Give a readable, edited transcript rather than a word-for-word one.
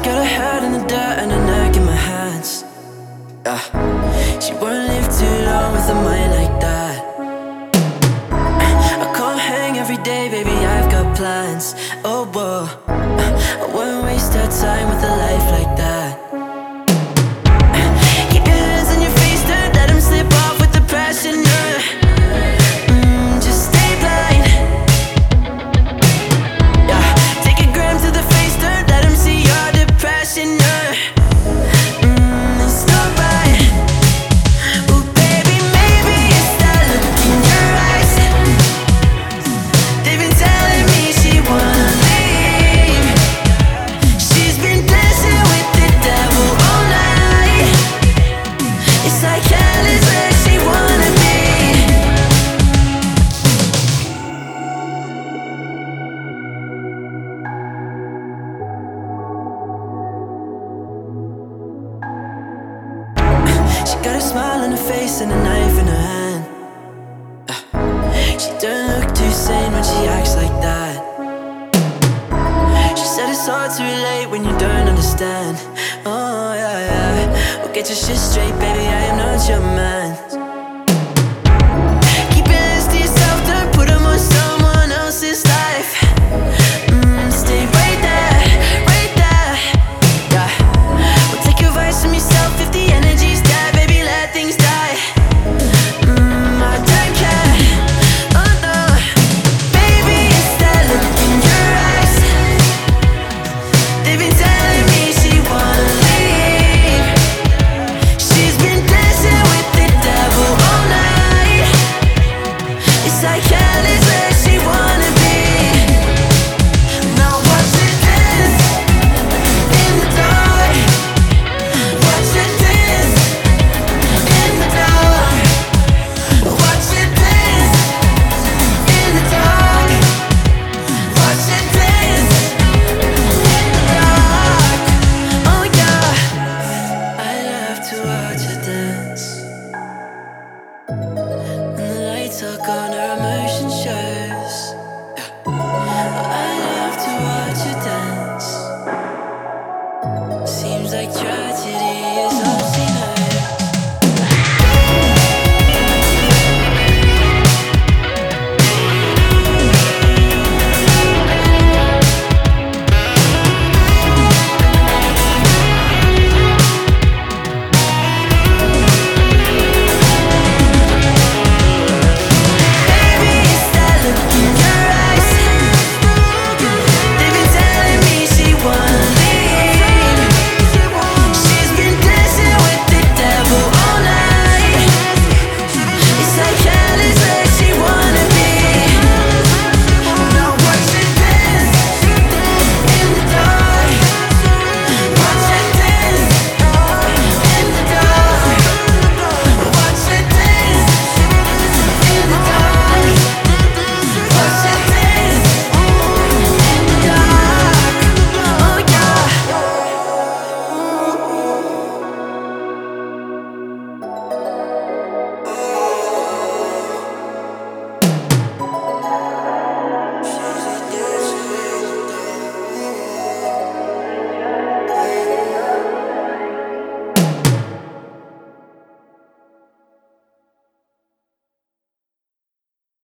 got her head in the dirt and her neck in my hands. Yeah. She won't live too long with a mind like that. I can't hang every day, baby, I've got plans. Oh, whoa, I won't waste her time with a life like that. Keep your hands on your face, don't let them slip off with the passion. Just stay blind. Yeah, take a gram to the face, don't let them see your depression. It's not right. Ooh, baby, maybe it's that look in your eyes. They've been telling me she wanna leave. She's been dancing with the devil all night. It's like hell is where she wanna be. She got a smile on her face and a knife in her hand. She don't look too sane when she acts like that. She said it's hard to relate when you don't understand. Oh yeah, yeah. Well, get your shit straight, baby, I am not your man.